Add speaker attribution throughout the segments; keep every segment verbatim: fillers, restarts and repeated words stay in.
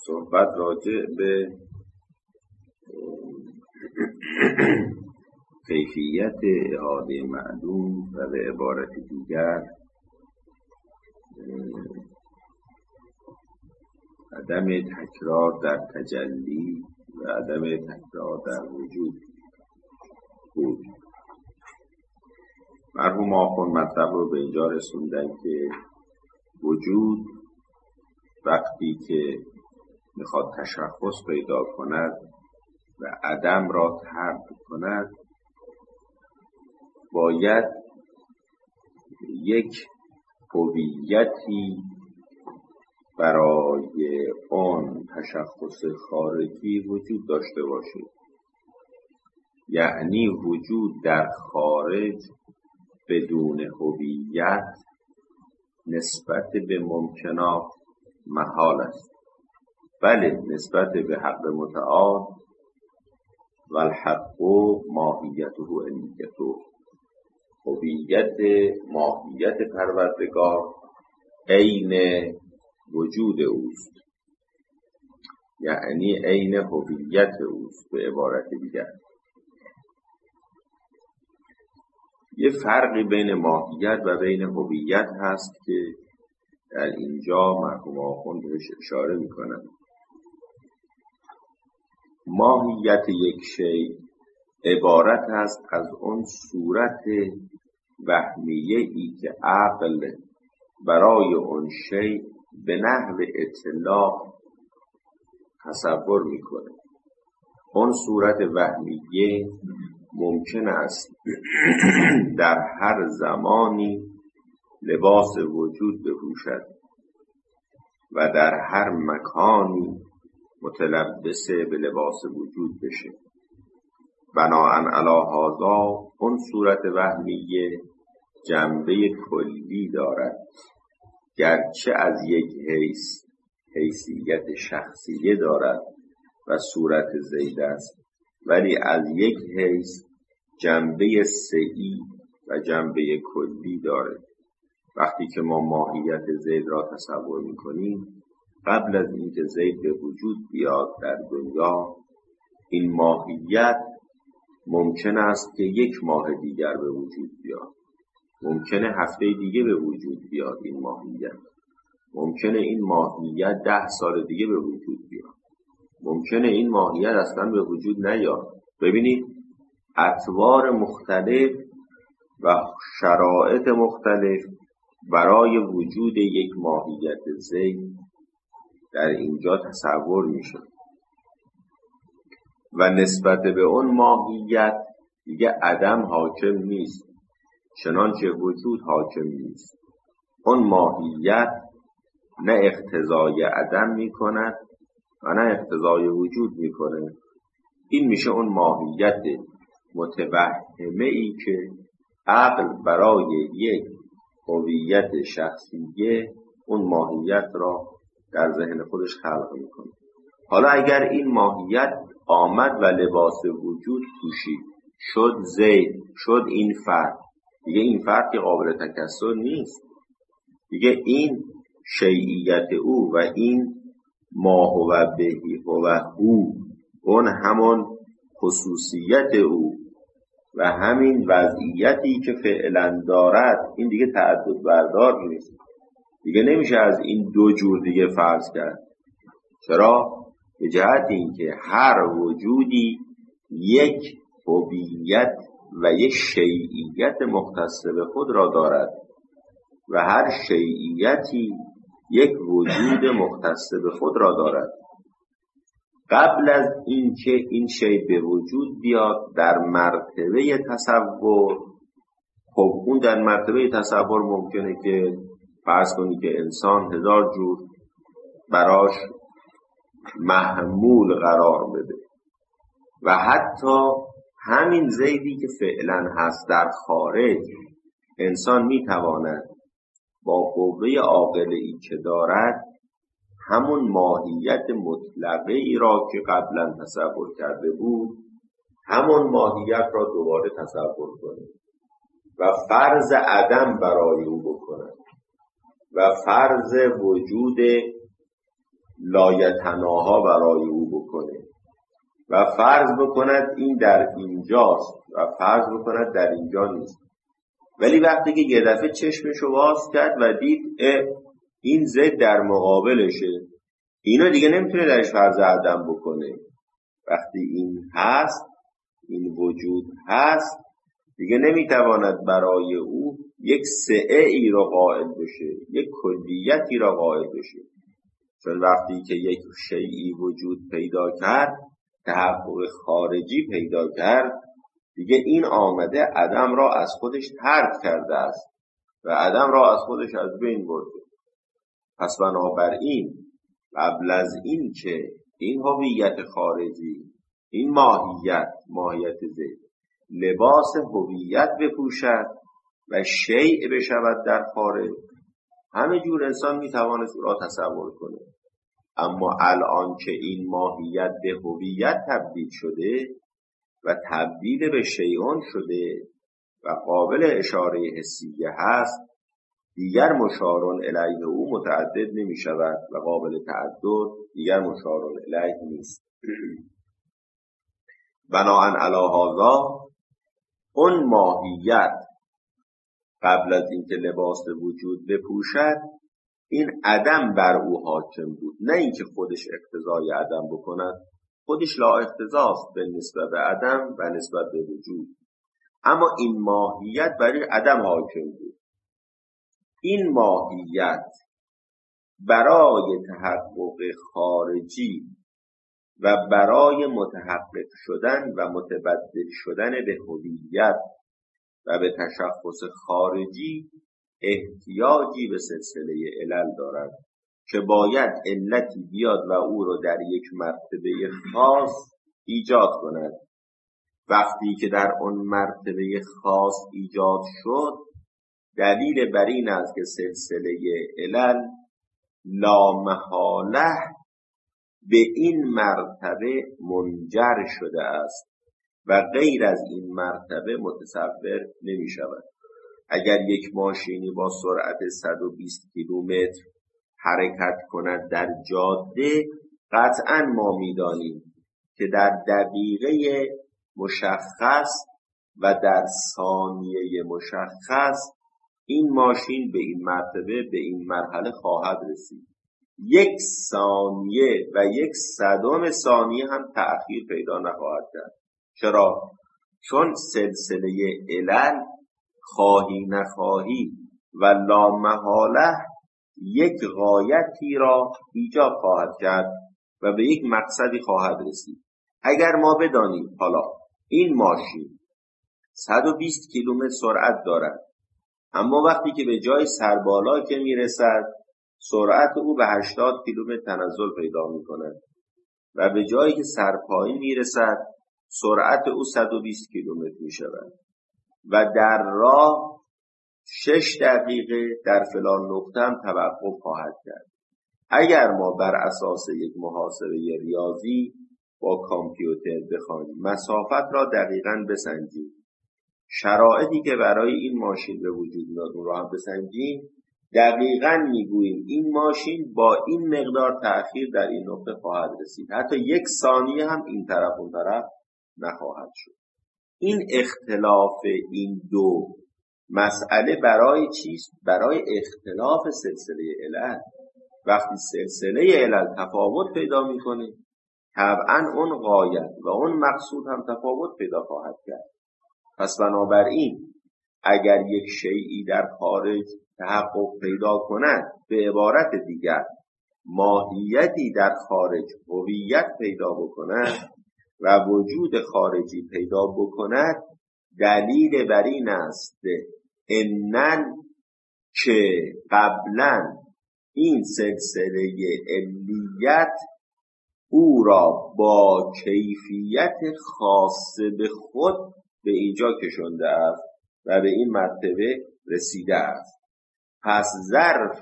Speaker 1: صحبت راجع به کیفیت اعاده معلوم و به عبارت دیگر عدم تکرار در تجلی و عدم تکرار در وجود بود. مرحوم آخوند مطلب رو به اینجا رسوندن که وجود وقتی که میخواد تشخص پیدا کند و عدم را ترک کند باید یک هویتی برای آن تشخص خارجی وجود داشته باشد. یعنی وجود در خارج بدون هویت نسبت به ممکنات محال است. بله، نسبت به حق متعال و الحق ماهیته علیته، هویت ماهیت پروردگار عین وجود اوست، یعنی عین هویت اوست. به عبارت دیگر یه فرقی بین ماهیت و بین هویت هست که در اینجا مرحوم آخوند بهش اشاره میکنن. ماهیت یک شیء عبارت است از اون صورت وهمیه ای که عقل برای اون شیء به نحو اطلاق تصور میکنه. اون صورت وهمیه ممکن است در هر زمانی لباس وجود بپوشد و در هر مکانی متلبسه به لباس وجود بشه. بناءً علی هذا اون صورت وهمیه جنبه کلی دارد، گرچه از یک حیث حیثیت شخصیه دارد و صورت زید است، ولی از یک حیث جنبه سعی و جنبه کلی دارد. وقتی که ما ماهیت زید را تصور میکنیم، قبل از اینکه زید به وجود بیاد در دنیا، این ماهیت ممکن است که یک ماه دیگر به وجود بیاد، ممکنه هفته دیگه به وجود بیاد. این ماهیت ممکنه این ماهیت ده سال دیگه به وجود بیاد، ممکنه این ماهیت اصلا به وجود نیاد. ببینید اطوار مختلف و شرایط مختلف برای وجود یک ماهیت زید در اینجا تصور میشه و نسبت به اون ماهیت دیگه عدم حاکم نیست، چنانچه وجود حاکم نیست. اون ماهیت نه اقتضای عدم میکند و نه اقتضای وجود میکنه. این میشه اون ماهیت متوهمه ای که عقل برای یک هویت شخصیه اون ماهیت را در ذهن خودش خلق میکنه. حالا اگر این ماهیت آمد و لباس وجود پوشید، شد زید، شد این فرد، دیگه این فرد که قابل تکسر نیست، دیگه این شیعیت او و این ما هو بهی هو هو، اون همون خصوصیت او و همین وضعیتی که فعلا دارد، این دیگه تعدد بردار نیست. دیگه نمیشه از این دو جور دیگه فرض کرد. چرا؟ به جهت اینکه هر وجودی یک هویت و یک شیعیت مختص به خود را دارد و هر شیعیتی یک وجود مختص به خود را دارد. قبل از اینکه این شیء به وجود بیاد در مرتبه تصور، خب اون در مرتبه تصور ممکنه که فرض کنی که انسان هزار جور براش محمول قرار بده و حتی همین زیدی که فعلا هست در خارج، انسان میتواند با قوه عاقله ای که دارد همون ماهیت مطلقه ای را که قبلا تصور کرده بود، همون ماهیت را دوباره تصور کنه و فرض عدم برای او بکنه و فرض وجود لایتناها برای او بکنه و فرض بکند این در اینجاست و فرض بکند در اینجا نیست. ولی وقتی که یه دفعه چشمشو باز کرد و دید این زید در مقابلشه، اینو دیگه نمیتونه درش فرض عدم بکنه. وقتی این هست، این وجود هست، دیگه نمیتواند برای او یک سعه ای را قائل بشه، یک کلیتی را قائل بشه. چون وقتی که یک شیئی وجود پیدا کرد، تحقق خارجی پیدا کرد، دیگه این آمده عدم را از خودش ترک کرده است و عدم را از خودش از بین برده. پس بنابراین قبل از این که این هویت خارجی، این ماهیت، ماهیت ذهن، لباس هویت بپوشد و شیء بشود در خارج، همه جور انسان میتواند او را تصور کنه. اما الان که این ماهیت به هویت تبدیل شده و تبدیل به شیئون شده و قابل اشاره حسیه هست، دیگر مشارون الیه او متعدد نمی شود و قابل تعدد دیگر مشارون الیه نیست. بناهن علی هذا، اون ماهیت قبل از اینکه لباس وجود بپوشد، این عدم بر او حاکم بود، نه اینکه خودش اقتضای عدم بکند. خودش لا اقتضاست به نسبت به عدم و نسبت به وجود، اما این ماهیت برای عدم حاکم بود. این ماهیت برای تحقق خارجی و برای متحقق شدن و متبدل شدن به هویت و به تشخص خارجی احتیاجی به سلسله علل دارد که باید علتی بیاد و او رو در یک مرتبه خاص ایجاد کند. وقتی که در اون مرتبه خاص ایجاد شد، دلیل بر این است که سلسله علل لامحاله به این مرتبه منجر شده است و غیر از این مرتبه متصور نمی شود. اگر یک ماشینی با سرعت صد و بیست کیلومتر حرکت کند در جاده، قطعاً ما می‌دانیم که در دقیقه مشخص و در ثانیه مشخص این ماشین به این مرتبه، به این مرحله خواهد رسید. یک ثانیه و یک صدم ثانیه هم تأخیر پیدا نخواهد کرد. چرا؟ چون سلسله علل خواهی نخواهی و لامحاله یک غایتی را ایجاب خواهد کرد و به یک مقصدی خواهد رسید. اگر ما بدانیم حالا این ماشین صد و بیست کیلومتر سرعت دارد، اما وقتی که به جای سربالا که میرسد سرعت او به هشتاد کیلومتر تنزل پیدا میکند و به جایی که سرپایین میرسد سرعت او صد و بیست کیلومتر میشود و در راه شش دقیقه در فلان نقطه هم توقف خواهد کرد. اگر ما بر اساس یک محاسبه ریاضی با کامپیوتر بخوایم مسافت را دقیقاً بسنجیم، شرایطی که برای این ماشین به وجود میاد اون را هم بسنجیم، دقیقاً میگوییم این ماشین با این مقدار تأخیر در این نقطه خواهد رسید، حتی یک ثانیه هم این طرف اون طرف نخواهد شد. این اختلاف این دو مسئله برای چیست؟ برای اختلاف سلسله علل. وقتی سلسله علل تفاوت پیدا میکنه، طبعاً اون غایت و اون مقصود هم تفاوت پیدا خواهد کرد. پس بنابراین اگر یک شیئی در خارج تحقق پیدا کند، به عبارت دیگر ماهیتی در خارج هویت پیدا بکند و وجود خارجی پیدا بکند، دلیل بر این است انن که قبلا این سلسله علیت او را با کیفیت خاص به خود به اینجا کشنده است و به این مرتبه رسیده است. پس ظرف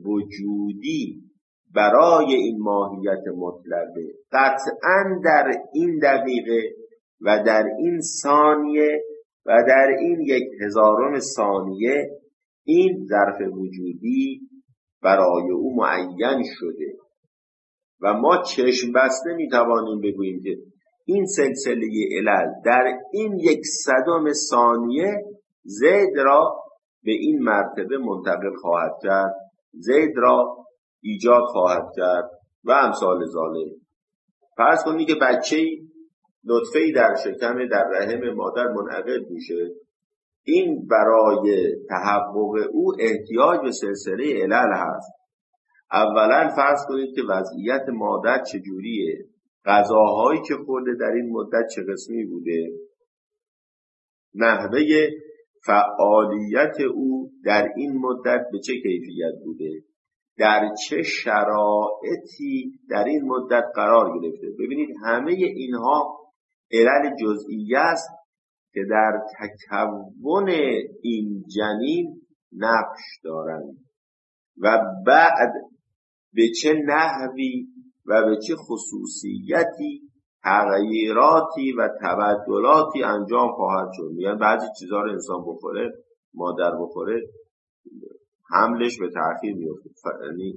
Speaker 1: وجودی برای این ماهیت مطلقه قطعاً در این دقیقه و در این ثانیه و در این یک هزارم ثانیه این ظرف وجودی برای او معین شده و ما چشم بسته میتوانیم بگوییم که این سلسله علل در این یک صدم ثانیه زید را به این مرتبه منتقل خواهد کرد، زید را ایجاد خواهد کرد و امثال ذالک. فرض کنید که بچه‌ای نطفه‌ای در شکم در رحم مادر منعقد میشه، این برای تحقق او احتیاج به سلسله علل هست. اولا فرض کنید که وضعیت مادر چجوریه، غذاهایی که خورده در این مدت چه قسمی بوده، نحوه فعالیت او در این مدت به چه کیفیت بوده، در چه شرایطی در این مدت قرار گرفته. ببینید همه اینها علل جزئیه است که در تکون این جنین نقش دارند و بعد به چه نحوی و به چه خصوصیتی تغییراتی و تبدلاتی انجام خواهد شد. میگن بعضی چیزها رو انسان بخوره، مادر بخوره، حملش به تأخیر میفته، یعنی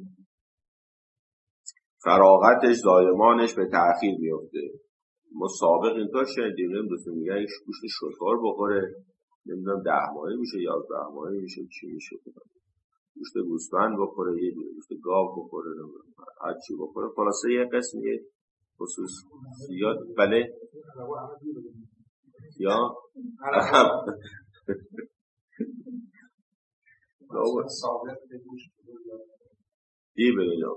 Speaker 1: فراغتش زایمانش به تأخیر میفته. ما سابق اینطور شنیدیم، نمیدونم میگن یک گوشت شتر بخوره نمیدونم ده ماهه میشه یازده ماهه میشه چی میشه، گوشت گوسفند بخوره، یه گوشت گاو بخوره، هر چی بخوره، خلاصه یه قسمی خصوصیات. بله یا
Speaker 2: ثابت به گوشت
Speaker 1: ای بگم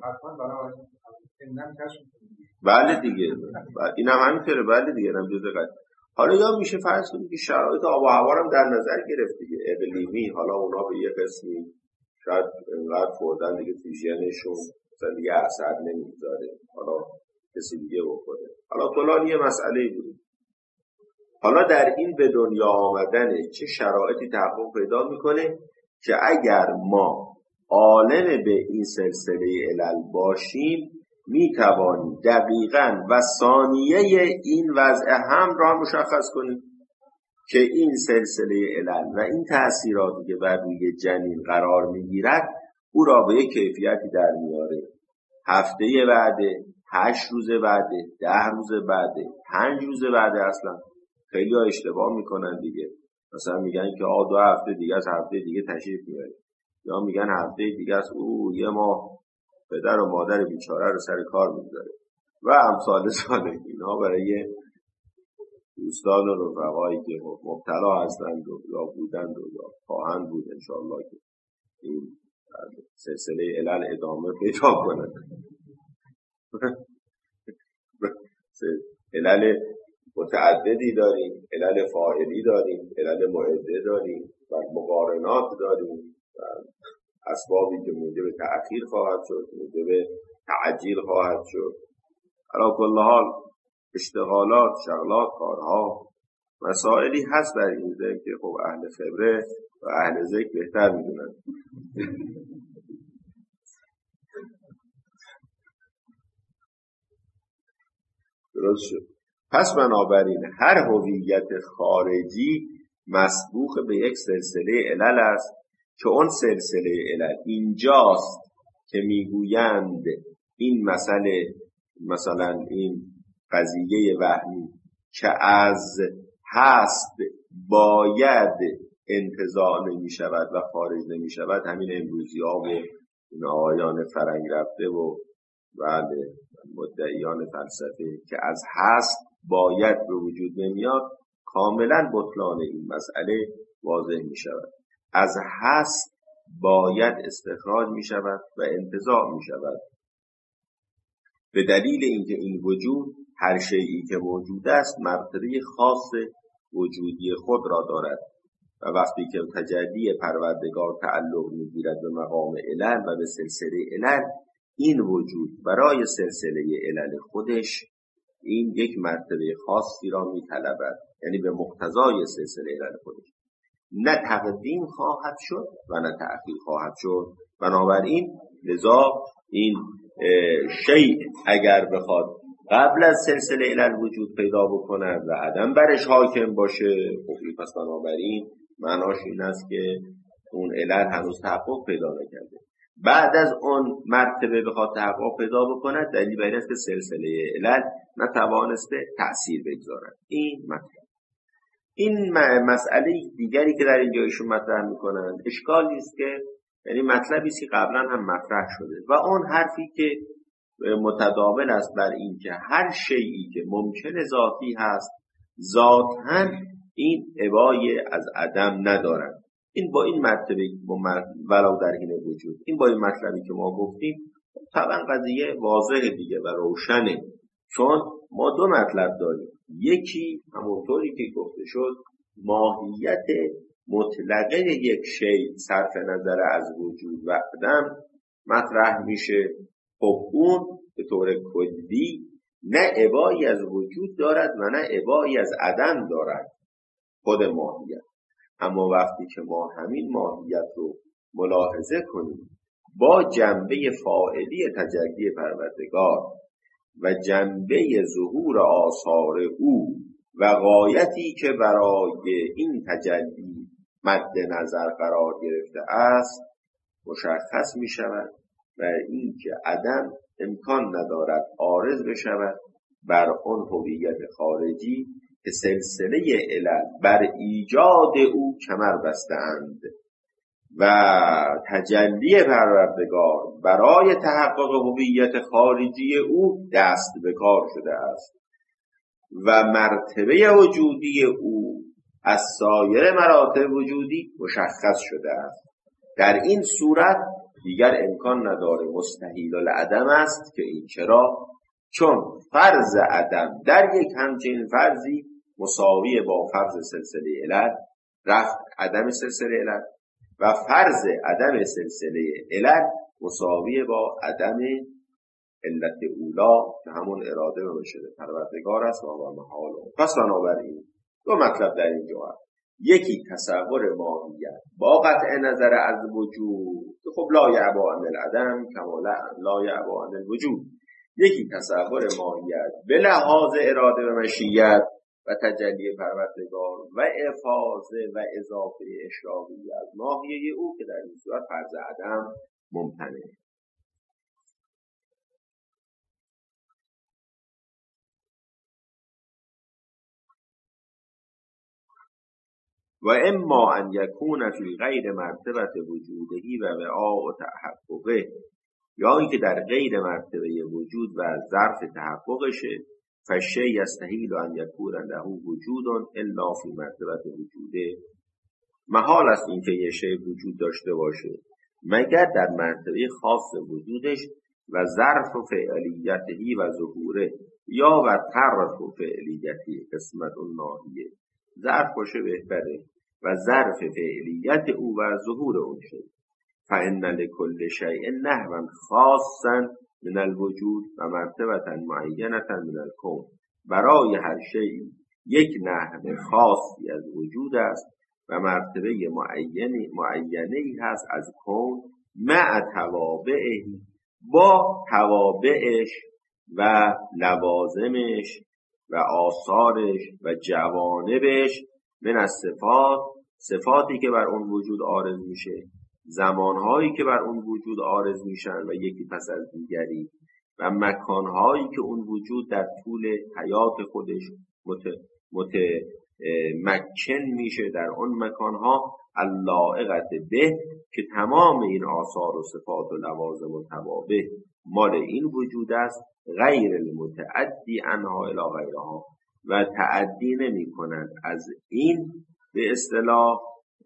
Speaker 1: بله دیگه، این هم همینطوره. بله دیگه هم جزء قضیه. حالا یا میشه فرض کنید که شرایط آب و هوا هم در نظر گرفت دیگه، اقلیمی، حالا اونا به یه قسمی شاید انقدر خوردن دیگه فیژنشون مثلا دیگه اثر نمیذاره، حالا کسی دیگه بخوره، حالا کلان یه مسئله بود. حالا در این به دنیا آمدن چه شرایطی تحقق پیدا میکنه که اگر ما عالم به این سلسله علل باشیم میتوانیم دقیقاً و ثانیه این وضع هم را مشخص کنیم که این سلسله علل و این تأثیراتی که بر روی جنین قرار میگیرد او را به یک کیفیتی در میاره. هفته بعده، هشت روز بعده، ده روز بعده، پنج روز بعده. اصلا خیلی ها اشتباه میکنن دیگه، مثلا میگن که آ دو هفته دیگه از هفته دیگه تشریف میاره، یا میگن هفته دیگه از او یه ماه پدر و مادر بیچاره رو سر کار میذاره و امثال ذالک. اینا برای دوستان و رفقایی که مبتلا هستند و یا بودند و یا خواهند بود انشاءالله که این سلسله علل ادامه پیدا کنند. علل متعددی داریم، علل فاعلی داریم، علل معده داریم و مقارنات داریم و اسبابی که موجب تأخیر خواهد شد، موجب تعجیل خواهد شد. علی کل حال اشتغالات، شغلات، کارها، مسائلی هست در این ذکر که خب اهل خبره و اهل ذکر بهتر میدونن. درست شد. پس بنابراین هر هویت خارجی مسبوق به یک سلسله علل است که اون سلسله علل اینجاست که میگویند این مسئله، مثلا این قضیه وهمی که از هست باید انتزاع نمی شود و خارج نمی شود، همین امروزی ها و این آقایان فرنگ رفته و بله مدعیان فلسفه که از هست باید به وجود نمیاد، کاملا بطلان این مسئله واضح می شود. از هست باید استخراج می شود و انتزاع می شود به دلیل اینکه این وجود هر شیئی که موجود است مرتبه خاص وجودی خود را دارد و وقتی که تجلی پروردگار تعلق می‌گیرد به مقام علل و به سلسله علل، این وجود برای سلسله علل خودش این یک مرتبه خاصی را می‌طلبد، یعنی به مقتضای سلسله علل خودش نه تقدیم خواهد شد و نه تأخیر خواهد شد. بنابراین لذا این شیء اگر بخواد قبل از سلسله علل وجود پیدا بکند و عدم برش حاکم باشه، خب پس بنابراین معناش این است که اون علل هنوز تحقق پیدا نکرده. بعد از اون مرتبه بخواد تحقق پیدا بکند، دلیل بر این است که سلسله علل نتوانسته تأثیر بگذارد. این مطلب. این مسئله دیگری که در اینجا ایشون مطرح میکنند اشکالی است که یعنی مطلبی است که قبلا هم مطرح شده و اون حرفی که متداول است بر این که هر شیئی که ممکن ذاتی هست ذاتاً این ابای از عدم ندارد. این با این مرتبه ولو در حین وجود، این با این مطلبی که ما گفتیم طبعا قضیه واضحه دیگه و روشنه، چون ما دو مطلب داریم. یکی همونطوری که گفته شد ماهیت مطلقه یک شی صرف نظر از وجود و عدم مطرح میشه. خب اون به طور کلی نه ابایی از وجود دارد و نه ابایی از عدم دارد خود ماهیت. اما وقتی که ما همین ماهیت رو ملاحظه کنیم با جنبه فاعلی تجلی پروردگار و جنبه ظهور آثار او و غایتی که برای این تجلی مد نظر قرار گرفته است مشخص می شود و این که عدم امکان ندارد عارض بشود بر آن هویت خارجی که سلسله علل بر ایجاد او کمر بسته‌اند و تجلی پروردگار برای تحقق هویت خارجی او دست به کار شده است و مرتبه وجودی او از سایر مراتب وجودی مشخص شده است. در این صورت دیگر امکان نداره، مستحیل العدم است که این چرا؟ چون فرض عدم در یک همچین فرضی مساوی با فرض سلسله علل، رفت عدم سلسله علل، و فرض عدم سلسله علل مساوی با عدم علت اولا که همون اراده و مشیت پروردگار است و با محال. پس بنابراین دو مطلب در اینجا هست. یکی تصور ماهیت با قطع نظر از وجود، خب لا یعبا عن العدم کما لا یعبا عن الوجود. یکی تصور ماهیت به لحاظ اراده و مشیت و تجلی پروردگار و افاضه و اضافه اشراقی از ماهیه او که در این صورت فرض عدم ممتنعه. و اما ان یکون فی غیر مرتبه وجودهی و وعاء و تحققه، یا اینکه در غیر مرتبه وجود و ظرف تحققشه، فشی یستحیل ان یکون له وجود الا فی مرتبه وجوده. محال است اینکه یه شی وجود داشته باشه مگر در مرتبه خاص وجودش و ظرف و فعلیتهی و ظهوره، یا و طرف و فعلیتی قسمت اون ناحیه. ظرف باشه بهتره و ظرف فعلیت او و ظهور اون شی. فإن لكل شيء نحوا خاصا من الوجود و مرتبة معینة من الكون. برای هر شیء یک نحو خاصی از وجود است و مرتبه معینی معینی هست از کون، مع توابعه، با توابعش و لوازمش و آثارش و جوانبش، من از صفات، صفاتی که بر اون وجود عارض میشه، زمانهایی که بر اون وجود عارض میشن و یکی پس از دیگری، و مکانهایی که اون وجود در طول حیات خودش مت متمکن میشه در اون مکانها اللائقت به، که تمام این آثار و صفات و لوازم و توابع مال این وجود است، غیر المتعدی عنها الی غیرها، و تعدی نمی کنند از این به اصطلاح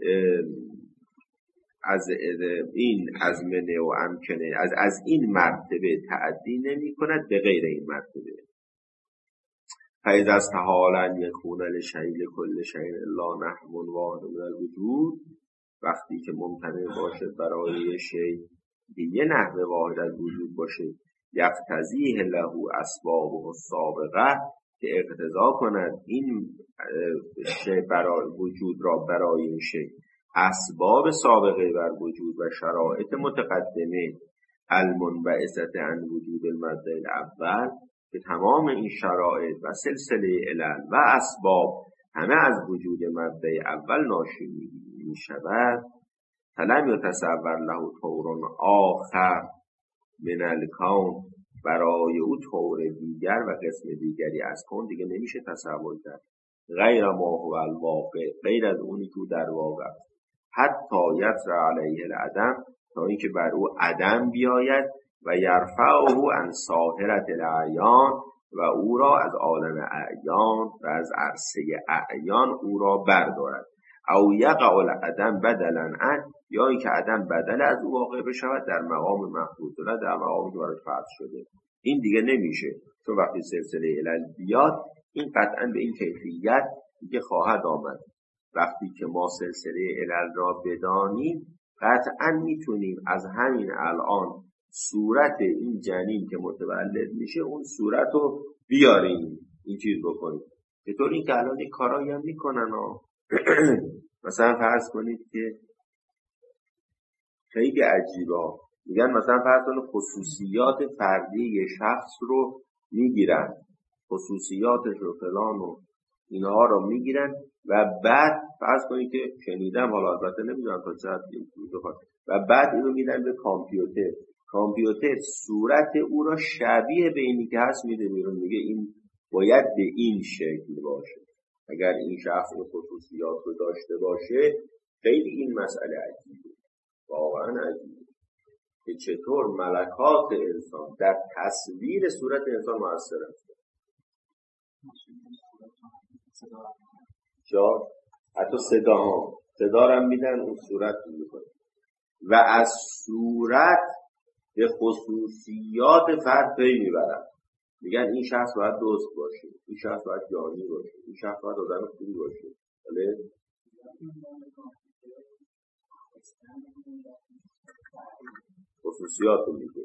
Speaker 1: از این ازمنه و امکنه از, از این مرتبه تعدی نمی کند به غیر این مرتبه. فاذا استحال ان یکون لشیء لکل شیء الا نحو واحد من الوجود، وقتی که ممتنع باشد برای شیء یه نحو واحد از وجود باشه، یقتضیه له اسبابه السابقه، که اقتضا کند این شیء برای وجود را برای این شیء اسباب سابقه بر وجود و شرایط متقدمه المنبعثة عن وجود المبدأ الاول، که تمام این شرایط و سلسله علل و اسباب همه از وجود مبدأ اول ناشی می شود. فلم یتصور له طور آخر من الکون، برای او طور دیگر و قسم دیگری از کون دیگه نمیشه تصور کرد، غیر ما هو الواقع، غیر از اونی که در واقع، حتی یطرأ علیه العدم، تا اینکه بر او عدم بیاید و یرفعه عن ساحرة الاعیان، و او را از عالم اعیان و از عرصه اعیان او را بردارد، او یقع العدم بدلا عنه، یا اینکه عدم بدل از او واقع بشود در مقام مفروض شده، در مقامی که برای فرض شده. این دیگه نمیشه، چون وقتی سلسله علل بیاد این قطعا به این کیفیت دیگه خواهد آمد. وقتی که ما سلسله علل را بدانیم قطعا میتونیم از همین الان صورت این جنین که متولد میشه اون صورت رو بیاریم، این چیز بکنیم. چطور؟ این که الان این کارایی هم میکنن ها. مثلا فرض کنید که خیلی عجیبه، میگن مثلا فرض کنید خصوصیات فردی یه شخص رو میگیرن، خصوصیاتش رو فلان و اینها رو میگیرن و بعد فرض کنید که شنیدم، حالا البته نمیدونم تا چقدر این بخواد، و بعد اینو میدن به کامپیوتر، کامپیوتر صورت او را شبیه به اینی که هست میده بیرون، میگه این باید به این شکل باشه. اگر این شخص این خصوصیات رو داشته باشه، خیلی این مسئله عجیبه، واقعا عجیبه که چطور ملکات انسان در تصویر صورت انسان مؤثر است. جا حتی صدا ها صدا رو میدن اون صورت رو میکنه و از صورت به خصوصیات فرد پی میبرن، میگن این شخص باید دوست باشه، این شخص باید جانی باشه، این شخص باید آدم خوبی باشه. بله خصوصیات رو میگه.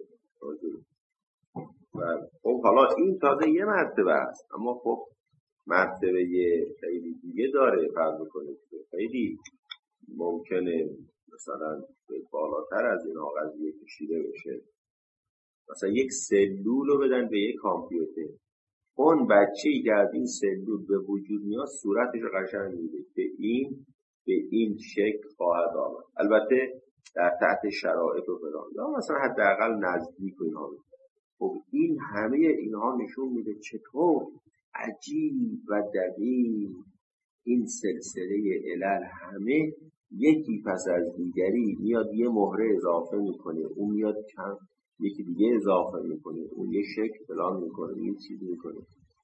Speaker 1: و خب حالا این تازه یه مرتبه است، اما خب مرتبه خیلی دیگه داره. فرض کنید که خیلی ممکنه مثلا بالاتر از این قضیه کشیده بشه. مثلا یک سلول رو بدن به یک کامپیوتر، اون بچه‌ای که از این سلول به وجود میاد صورتش رو قشنگ میده که این به این شکل خواهد آمد، البته در تحت شرایط و فلان، یا مثلا حداقل نزدیک و اینها. خب این همه اینها نشون میده چطور عجیب و دقیق این سلسله علل همه یکی پس از دیگری میاد یه مهره اضافه میکنه، اون میاد چند یکی دیگه اضافه میکنه، اون یه شکل فلان میکنه، یه چیزی میکنه.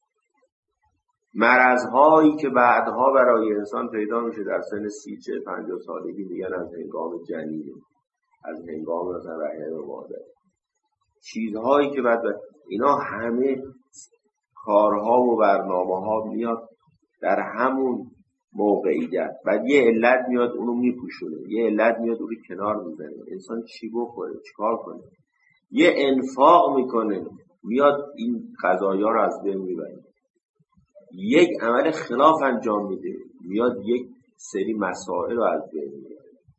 Speaker 1: مرضهایی که بعدها برای انسان پیدا میشه در سن سی چه پنجاه سالگی، میگن از هنگام جنین، از هنگام مثلا رحم مادر، چیزهایی که بعد اینا همه کارها و برنامه ها میاد در همون موقعیت، بعد یه علت میاد اونو میپوشونه، یه علت میاد اونو کنار میزنه. انسان چی بخوره، چیکار کنه؟ یه انفاق میکنه، میاد این قضایا رو از بین میبره. یک عمل خلاف انجام میده، میاد یک سری مسائل رو از بین میبره.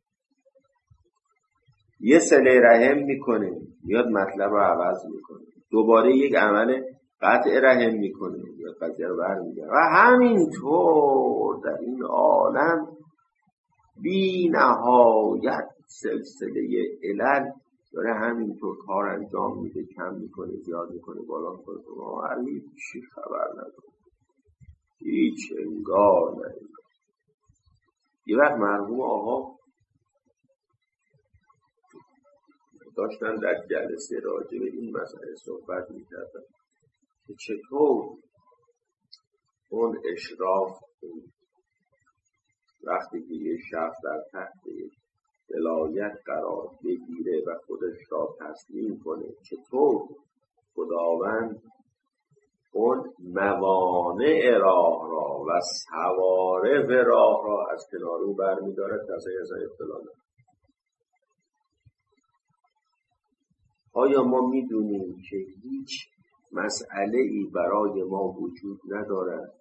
Speaker 1: یه صله رحم میکنه، میاد مطلب رو عوض میکنه. دوباره یک عمل قطع رحم میکنه، میاد قضیه رو برمیگره. و همینطور در این عالم بی نهایت سلسله علل داره همینطور کار انجام میده، کم میکنه، زیاد میکنه، بالا میکنه. ما هیچی خبر نداره، هیچ انگار نداره. یه وقت مرحوم آقا داشتن در جلسه راجع به این مسئله صحبت میکردن که چطور اون اشراف وقتی که یه شخص در تحت ولایت قرار بگیره و خودش را تسلیم کنه، چطور خداوند اون موانع راه را و سوارف راه را از کنار او برمی‌دارد تا از این ابتلا نکنه. آیا ما می‌دونیم که هیچ مسئله‌ای برای ما وجود ندارد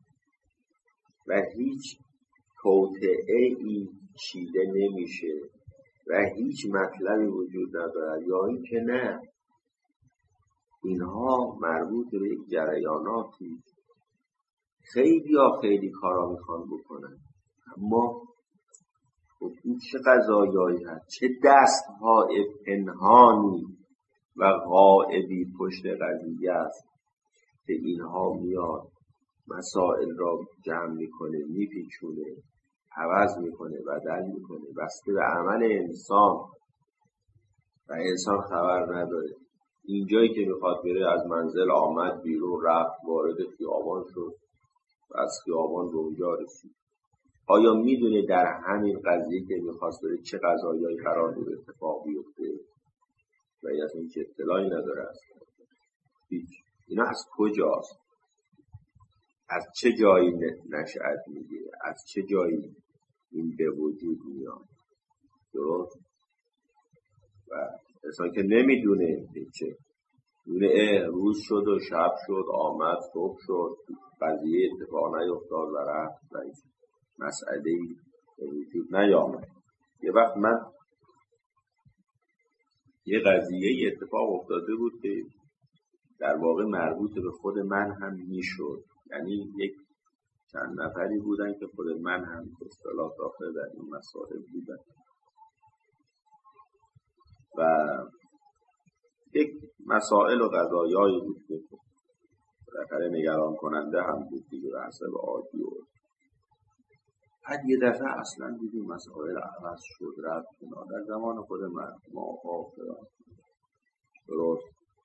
Speaker 1: و هیچ توطئه‌ای چیده نمیشه و هیچ مطلبی وجود ندارد، یا این که نه، اینها مربوط به یک جریاناتی خیلی یا خیلی کارا میخوان بکنن، اما خب این چه قضایایی هست، چه دستهای پنهانی و غائبی پشت قضیه است که اینها میاد مسائل را جمع میکنه، میپیچونه، عوض میکنه، بدل میکنه بسته به عمل انسان و انسان خبر نداره. اینجایی که میخواد بره از منزل آمد بیرون، رفت وارد خیابان شد و از خیابان به اونجا رسید. آیا میدونه در همین قضیه که میخواست بره چه قضایایی قرار بود اتفاق بیفته؟ و این از این که اطلاعی نداره اصلا. هیچ. اینا از کجاست؟ از چه جایی نشأت میگیره؟ از چه جایی این به وجود میاد؟ درست؟ و انسان که نمیدونه چه میدونه روز شد و شب شد، آمد صبح شد، قضیه اتفاق نیفتاد و رفت و مسئله‌ای به وجود نیامد. یه وقت من یه قضیه اتفاق افتاده بود که در واقع مربوط به خود من هم میشد، یعنی یک چند نفری بودن که خود من هم به اصطلاح داخل در این مسائل بودن و یک مسائل و قضایایی بود که بالاخره نگران کننده هم بود دیگه به حسب عادی. و بعد یه دفعه اصلا دیدیم مسائل عوض شد، رفت کنار. در زمان خود من ماها درست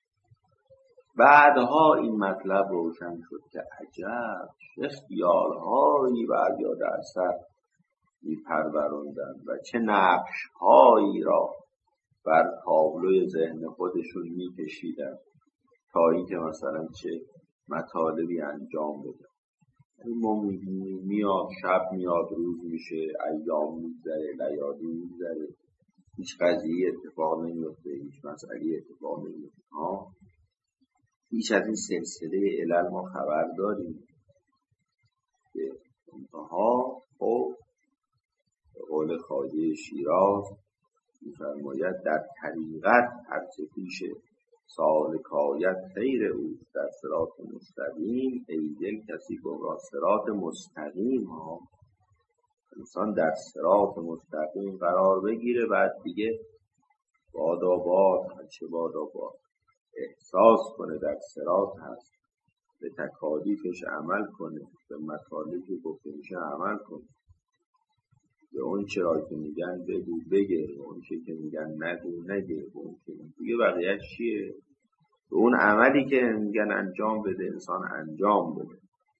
Speaker 1: بعدها این مطلب روشن شد که عجب چه خیالهایی بعضیا در سر میپروراندن و چه نقشهایی را بر تابلوی ذهن خودشون میکشیدن تا اینکه مثلا چه مطالبی انجام بدن. ما میاد شب میاد روز میشه، ایام میگذره، لیالی میگذره، هیچ قضیه اتفاق نمیفته، هیچ مسئله اتفاق نمیفته. ها هیچ از این سلسله علل ما خبر داریم که انتها خب به قول خواجه شیراز می‌فرماید در طریقت هرچه پیش سالکایت خیر او در صراط مستقیم، ای دل کسی گمراه صراط مستقیم. ها انسان در صراط مستقیم قرار بگیره، بعد دیگه بادا باد هرچه بادا باد احساس کنه در صراط هست، به تکالیفش عمل کنه، به مطالبی که گفته میشه عمل کنه، به اون چرا که میگن بگو بگه، به اون چه که میگن نگو نگه، به اون که دیگه بقیه‌اش چیه؟ به اون عملی که میگن انجام بده انسان انجام بده.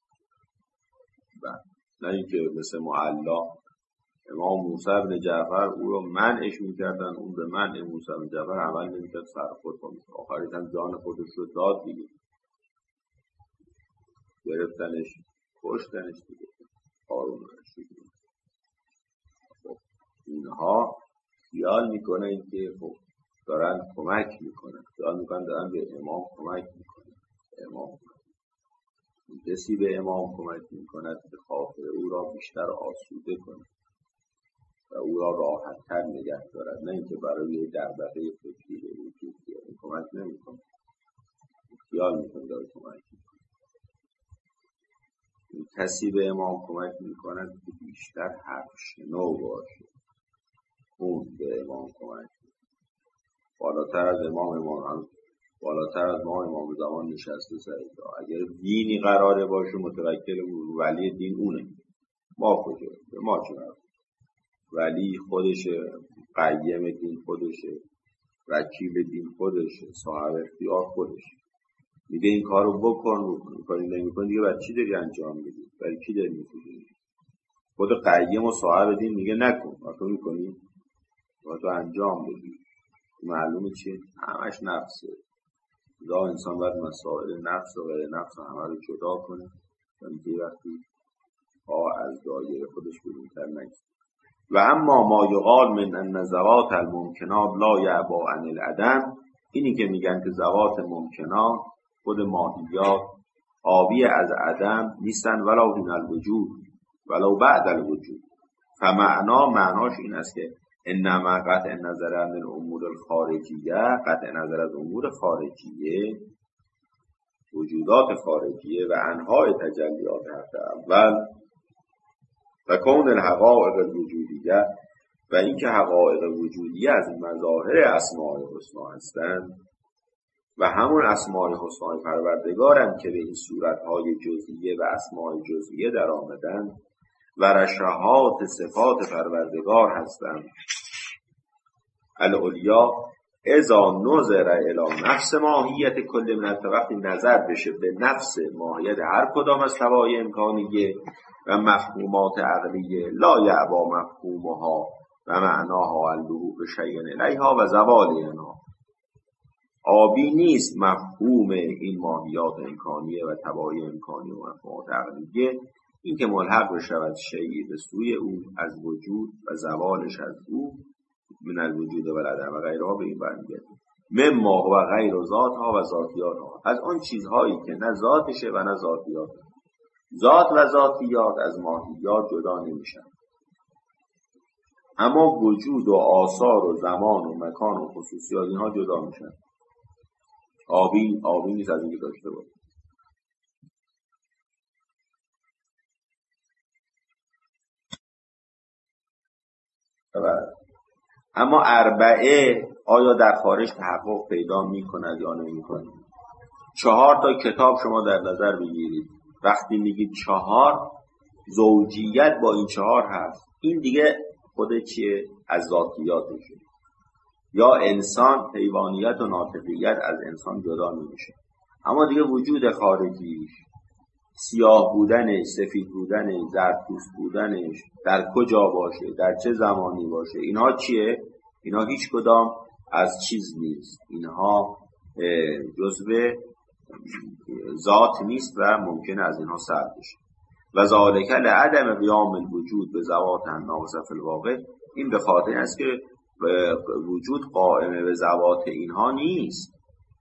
Speaker 1: و نه اینکه مثل معلا امام موسی بن جعفر او رو منعش میکردن، اون به منع موسی بن جعفر عمل نمیکرد، سر خود کنید. آخرش هم جان خودش رو داد دیگه، گرفتنش کشتنش دیگه. هارون رشید خب اینها خیال میکنن که خب دارن کمک میکنن، خیال میکنن دارن به امام کمک میکنن. امام کسی به امام کمک میکند که خاطر او را بیشتر آسوده کنه و او را راحت تر نگه دارد، نه اینکه برای دغدغه فکری به وجود بیاره. کمک نمیکنه، خیال میکنه داره کمک میکنه. کسی به امام کمک میکند که بیشتر حرف شنو باشه، اون به امام کمک میکنه. بالاتر از امام امام بالاتر از ما امام زمان نشسته سر. اگر دینی قراره باشه متوکل ولی دین اونه، ما کجا؟ به ما چرا؟ ولی خودشه، قیم دین خودشه، وکیل دین خودشه، صاحب اختیار خودشه. میگه این کارو بکن، بکن کاری نمی‌کنی دیگه برای چی داری انجام میدی؟ برای کی داری می‌کنی؟ خود قیم و صاحب دین میگه نکن، تو می‌کنی؟ و تو انجام بدی. معلومه چیه؟ همش نفسه. دا انسان باید مسائل نفس و غیر نفس همه رو جدا کنه و اینکه وقتی ها از دایره خودش بروتر نگذاره. و اما ما یقال من ان زوات الممکنات لا یعبا عن العدم، اینی که میگن که زوات ممکنات خود ماهیات عابی از عدم نیستن، ولو حین الوجود ولو بعد الوجود. فمعنا معناش این است که انما قطع نظر عن الامور الخارجیه، قطع نظر از امور خارجیه، وجودات خارجیه و انواع تجلیات حق اول و کون الحقائق الوجودیه و اینکه حقایق وجودی از مظاهر اسماء الحسنا هستند و همون اسماء الحسنا پروردگارند که به این صورتهای جزئیه و اسماء جزئیه در آمدند و رشحات صفات پروردگار هستند. العلیا اذا نظر الی نفس ماهیت کل من، وقتی نظر بشه به نفس ماهیت هر کدام از طبایع امکانیه و مفهومات عقلیه، لا یعبا مفهومها و معناها الذهوب شیء الیها و زوال اینها. آبی نیست مفهوم این ماهیات امکانیه و طبایع امکانیه و مفهومات عقلیه، این که ملحق بشود شیئی به سوی او از وجود و زوالش از او من الوجود و العدم و غیرها به این برمیگرده. مما هو غیر ذاتها و ذاتیاتها، از آن چیزهایی که نه ذاتشه و نه ذاتیات. ذات و ذاتیات از ماهیات جدا نمیشن، اما وجود و آثار و زمان و مکان و خصوصیات اینها جدا میشن. آبی آبی نیست از اینکه داشته باشه. اما اربعه آیا در خارج تحقق پیدا میکند یا نمیکند؟ چهار تا کتاب شما در نظر بگیرید، وقتی میگید چهار، زوجیت با این چهار هست، این دیگه خود چیه؟ از ذاتیاتشه. یا انسان، حیوانیت و ناطقیت از انسان جدا نمیشه، اما دیگه وجود خارجیش، سیاه بودنش، سفید بودنش، زردپوست بودنش، در کجا باشه، در چه زمانی باشه، اینها چیه؟ اینها هیچ کدام از چیز نیست، اینها جزء ذات نیست و ممکنه از اینها سر بشه. و ذالک لعدم قیام الوجود به ذوات الناقصه فی الواقع، این به خاطر است که وجود قائم به ذوات اینها نیست،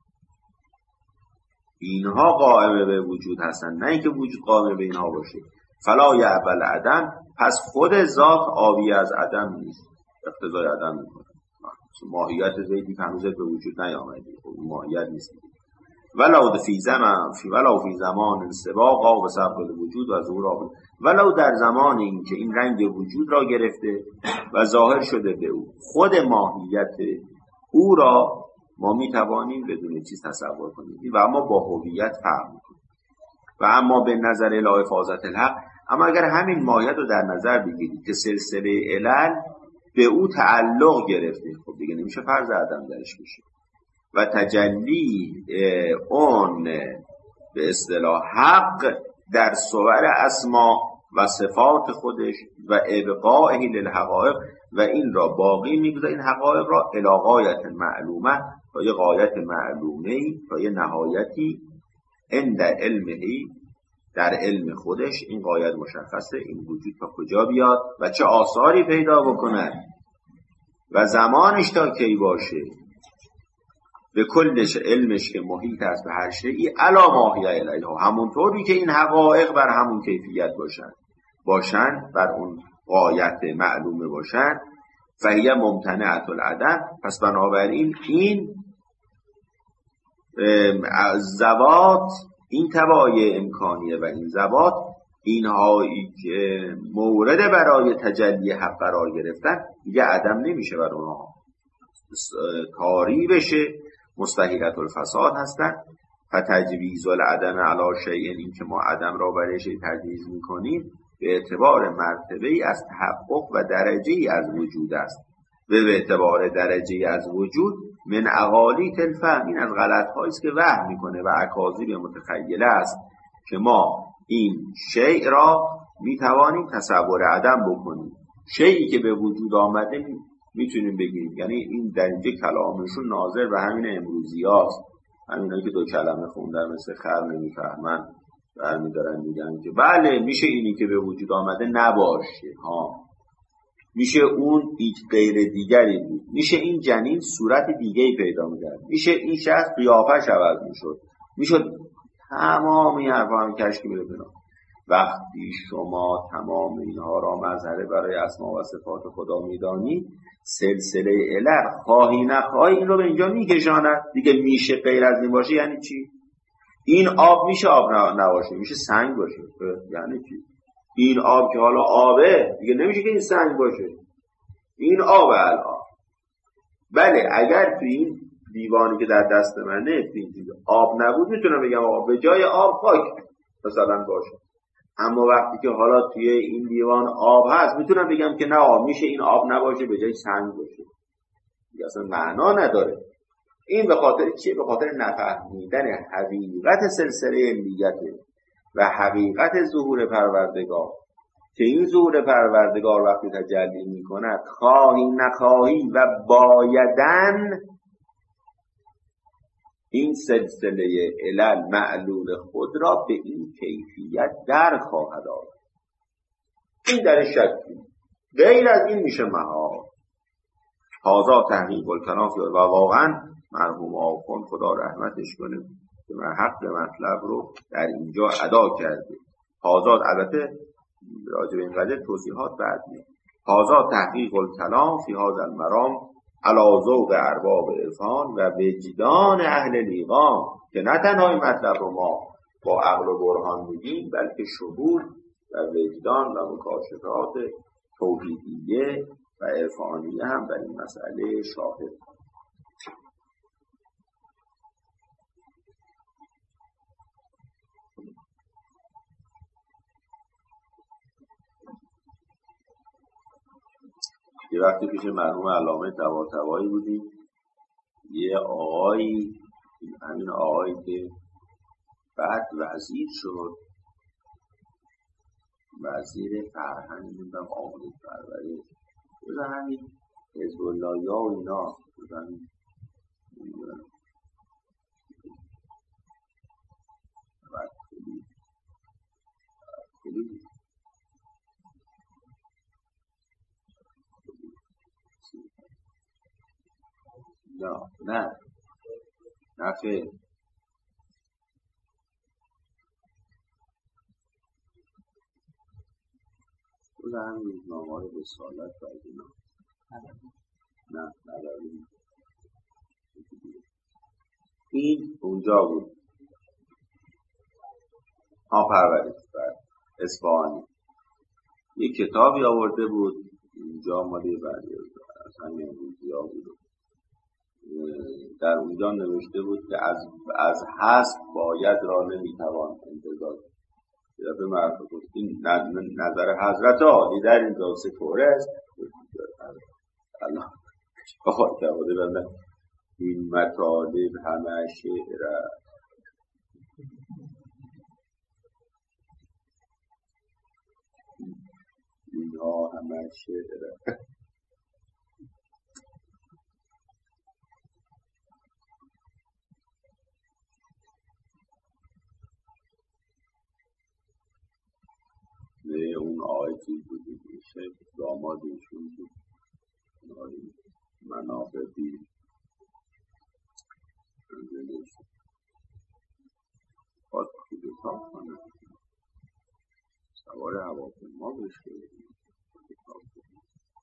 Speaker 1: اینها قائم به وجود هستن، نه اینکه وجود قائم به اینها باشه. فلا یعبل عدم، پس خود ذات آوی از عدم نیست، اقتضای عدم میکنه. ماهیت زیدی که هنوز به وجود نیامده، ماهیت نیست. ولو فی زمان فی ولو فی زمان سباقا و سبق الوجود و ظهور، ولو در زمان این که این رنگ وجود را گرفته و ظاهر شده به او، خود ماهیت او را ما می توانیم بدون چیز تصور کنیم و اما با هویت فرق میکنیم. و اما به نظر الی افاضت الحق، اما اگر همین ماهیت رو در نظر بگیرید که سلسله علل به او تعلق گرفته، خب دیگه نمیشه فرض عدم درش بشه و تجلی اون به اصطلاح حق در صور اسما و صفات خودش و ابقائه للحقائق، و این را باقی میگذاره، این حقایق را الی غایت معلومه، تا یه غایت معلومه، تا یه نهایتی عند علمهی، در علم خودش این غایت مشخصه، این وجود تا کجا بیاد و چه آثاری پیدا بکنه و زمانش تا کی باشه، به کلش علمش که محیط است به هر شیئی علا ماهی الیها، همونطوری که این حقایق بر همون کیفیت باشن باشن بر اون غایت معلومه باشن، فهیه ممتنعت العدم، پس بنابراین این زوات، این طبایع امکانیه و این زوات، اینهایی که مورد برای تجلی حق قرار گرفتن، دیگه عدم نمیشه بر اونها، کاری بشه، مستحیلت الفساد هستن. فتجویز العدم علی شیء، این که ما عدم را برای شیء تجویز میکنیم به اعتبار مرتبه ای از تحقق و درجه ای از وجود است، و به اعتبار درجه ای از وجود من اقالیت الفهم، این از غلط هایی است که وهم میکنه و اکاذیب متخیله است که ما این شیء را میتوانیم تصور عدم بکنیم. شیئی که به وجود آمده میتونیم بگیم، یعنی این در اینجا کلامشون ناظر به همین امروزی هاست، همینایی که دو کلمه خوندن مثل خر نمیفهمن برمیدارن میگن که بله میشه اینی که به وجود آمده نباشه، ها میشه اون غیر دیگری بود، میشه این جنین صورت دیگه‌ای پیدا می‌کرد، میشه این شخص قیافش عوض میشد، میشد تمام این حرفا هم کشکی بده بنا. وقتی شما تمام اینها را مظهر برای اسما و صفات خدا میدانید، سلسله علل خواهی نخواهی این رو به اینجا میکشاند دیگه. میشه غیر از این باشه یعنی چی؟ این آب میشه آب نباشه، میشه سنگ باشه، یعنی چی؟ این آب که حالا آبه دیگه نمیشه که این سنگ باشه، این آب الان. بله اگر تو این دیوانی که در دست منه تو این آب نبود میتونم بگم آب به جای آب خاک مثلا باشه، اما وقتی که حالا توی این دیوان آب هست میتونم بگم که نه آب میشه این آب نباشه به جای سنگ باشه، دیگه اصلا معنا نداره. این به خاطر چیه؟ به خاطر نفهمیدن حقیقت سلسله علیته و حقیقت ظهور پروردگار، که این ظهور پروردگار وقتی تجلی میکند خواهی نخواهی و بایدن این سلسله علل معلول خود را به این کیفیت در خواهد آورد. این در شکی غیر از این میشه محال. هذا تحقیق الکلام و واقعا مرحوم آخوند خدا رحمتش کنه که من حق مطلب رو در اینجا ادا کرده. هذا البته راجع به این قضیه توضیحات بعد میاد. هذا تحقیق الکلام فی هذا المرام علی ذوق ارباب عرفان و وجدان اهل لیقام، که نه تنها این مطلب رو ما با عقل و برهان میگیم بلکه شهود و وجدان و مکاشفات توحیدیه و عرفانیه هم بر این مسئله شاهد. یه وقتی پیش مرحوم علامه طباطبایی بودیم، یه آقایی، همین آقایی که بعد وزیر شد، وزیر فرهنگ بودم آموزش پرورش، بودن همین حزب اللهیا و اینا بودن نه نه نه خیر خود همین روزنامه های رسالت و اینا نه نداریم. این اونجا بود ها پرورش بر اصفهانی یک کتابی آورده بود اینجا مالی بردی از همین روزی ها بود. در اونجا نوشته بود که از از حسب باید را نمیتوان انتظار. به مرحوم بود این نظر حضرت عالی در این داسه کوره است. الله بخواد که بوده بندن این مطالب همه شعر اینها همه شعر اون آیتی بود شیخ دامادشون بود منابعی انزلش خواست که کتاب کنه سوار هواپیما بشه کتاب کنه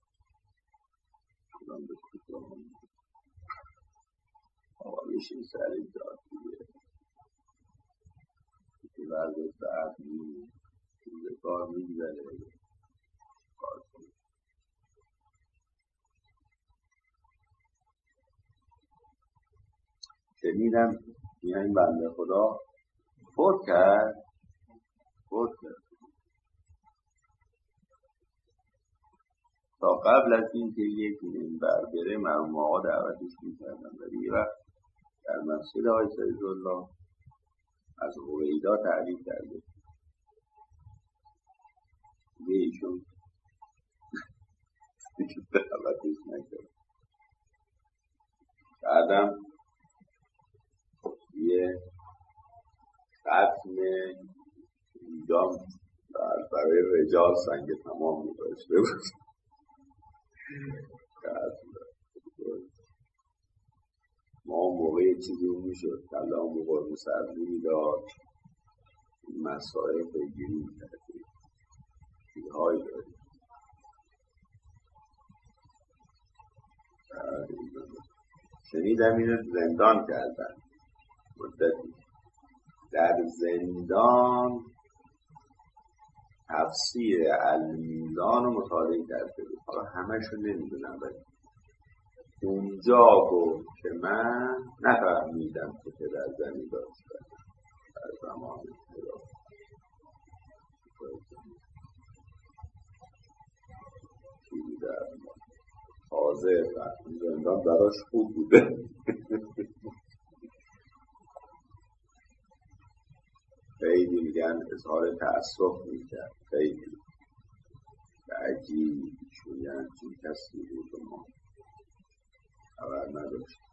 Speaker 1: کدام به کتاب آقا بشین سر داد دیگه که ورده بعد میمونه به کار میگذره کار کنه. شنیدم این بنده خدا فوت کرد فوت کرد تا قبل از این که یک این بربره مرحوم آقا دعوتش میکردم ولی یه وقت در مسجد آقای سیدالله از هویدا تعریف کرده به ایشون دعوتش نکرد. بعدم یه ختم اینجام برای رجال سنگ تمام می‌داشته بود. ما موقع چیزی میشد کلا موقع مسئولی میداد مسائل پیگیری میکردیم چیزهایی داریم. شنیدم اینو زندان کردن مدتی. در زندان تفسیر المیزان رو مطالعه کرده بود. حالا همشو نمیدونم، ولی اونجا گفت که من نفهمیدم که پدر زنی داشتن در زمان خلافت. چیزی در تازه فهمید زندان براش خوب بوده. خیلی میگن اظهار تأسف میکرد، خیلی عجیب، چون یعنی چون کسی بود و ما خبر نداشت.